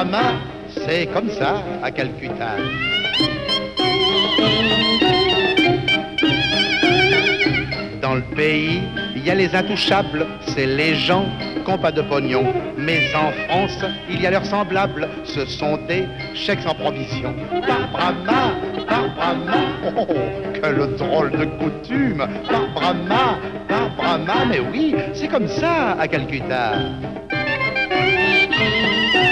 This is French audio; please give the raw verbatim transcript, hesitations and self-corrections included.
Brahma, c'est comme ça à Calcutta. Dans le pays, il y a les intouchables, c'est les gens qui n'ont pas de pognon. Mais en France, il y a leurs semblables, ce sont des chèques sans provision. Par Brahma, par Brahma, oh, oh, quelle drôle de coutume. Par Brahma, par Brahma, mais oui, c'est comme ça à Calcutta.